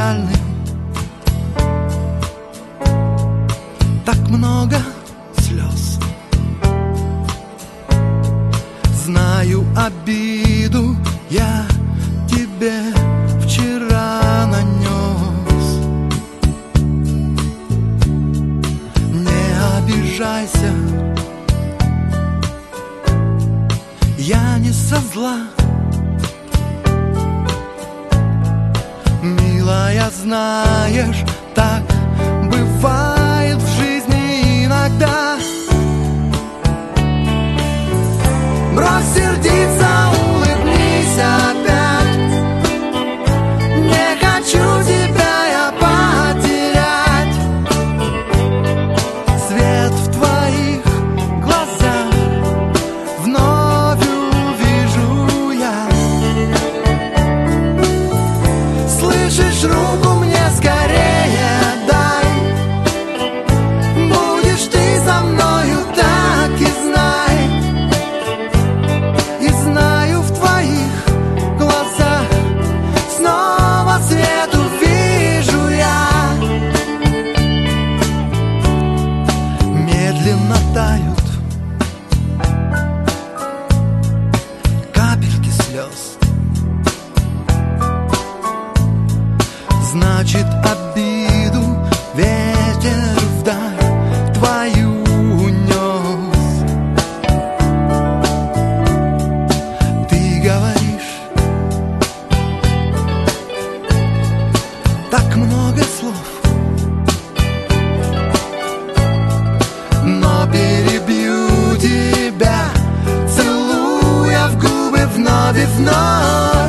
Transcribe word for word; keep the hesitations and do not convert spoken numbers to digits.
печальный. Так много слез. Знаю, обиду я тебе вчера нанес. Не обижайся, я не со зла. Милая, знаешь, так бывает в жизни иногда. Брось сердиться, улыбнись опять. Не хочу тебя я потерять. Свет в твоих глазах вновь увижу я. Слышишь, руку мне скорее дай. Будешь ты со мною, так и знай. И знаю, в твоих глазах снова свет увижу я. Медленно тают капельки слез. Значит, обиду ветер вдаль твою унес. Ты говоришь так много слов, но перебью тебя, целуя в губы вновь и вновь.